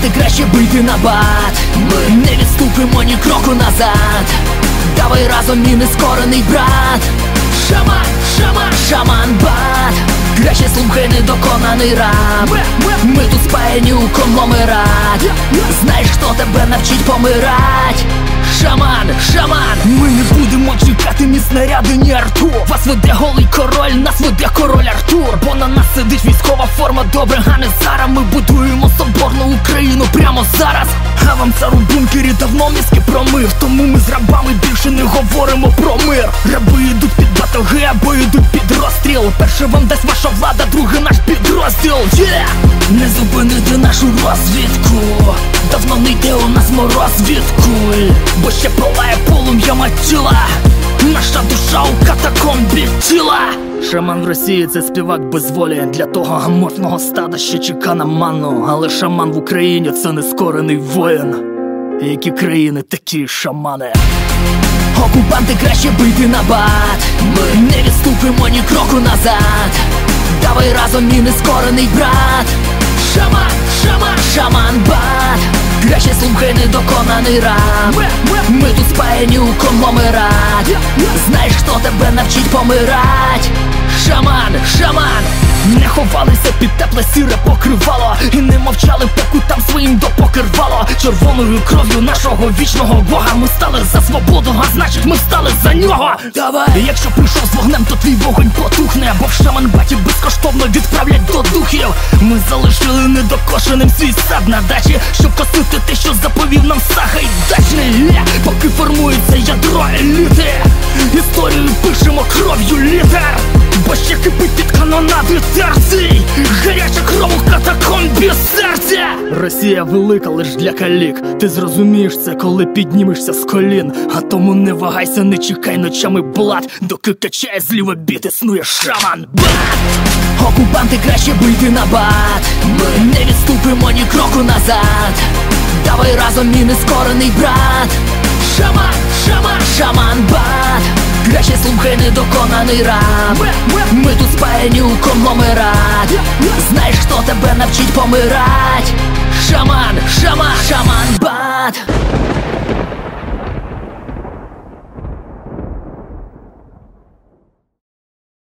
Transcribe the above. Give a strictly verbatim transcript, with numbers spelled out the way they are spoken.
Окупанти, краще бийте на бат. Ми не відступимо ні кроку назад. Давай разом, мій нескорений брат. Шаман, шаман, шаман бат. Краще слухай недоконаний рап. Ми тут спаяні у конгломерат. Знаєш, хто тебе навчить помирать? Шаман, шаман. Ми не будемо чекати ні снаряди, ні арту. Вас веде голий король, нас веде король Артур. Бо на нас сидить військова форма, добре, а не зараз. Ми будуємо соборну Україну прямо зараз. А вам цар у бункері давно мізки промив. Тому ми з рабами більше не говоримо про мир. Раби йдуть під батоги або йдуть під розстріл. Перше вам дасть ваша влада, другий наш підрозділ. yeah! Не зупинити нашу розвідку. Давно не йде у нас мороз від куль. Бо ще палає полум'я матіла. Наша душа у катакомбі тіла. Шаман в Росії — це співак без волі. Для того гаморфного стада ще чека на манну. Але шаман в Україні — це нескорений воїн. Які країни, такі шамани. Окупанти, краще бийте на бат. Ми не відступимо ні кроку назад. Давай разом, мій нескорений брат. Шаман, шаман, шаман бат. Краще слухай недоконаний рап. Ми тут спаяні у конгломерат. Знаєш, хто тебе навчить помирать? Шаман, шаман. Не ховалися під тепле сіре покривало. І не мовчали, поки там своїм допоки рвало. Червоною кров'ю нашого вічного Бога ми стали за свободу, а значить ми стали за нього. Давай! І якщо прийшов з вогнем, то твій вогонь потухне. Бо в шаман батів безкоштовно відправлять до духів. Ми залишили недокошеним свій сад на дачі, щоб косити те, що заповів нам Сагайдачний. Е, поки формується ядро еліти, історію пишемо кров'ю літер. Бо ще кипить під канонади терцій. Гаряча кров у катакомбі серця. Росія велика лиш для калік. Ти зрозумієш це, коли піднімешся з колін. А тому не вагайся, не чекай ночами блат. Доки качає зліва біт, існує шаман бат. Окупанти, краще бийте на бат. Ми не відступимо ні кроку назад. Давай разом, мій нескорений брат. Шаман, шаман, шаман бат. Краще слухай недоконаний рап. Ми тут спаяні у конгломерат. Знаєш, хто тебе навчить помирать? Шаман, шаман, шаман бат.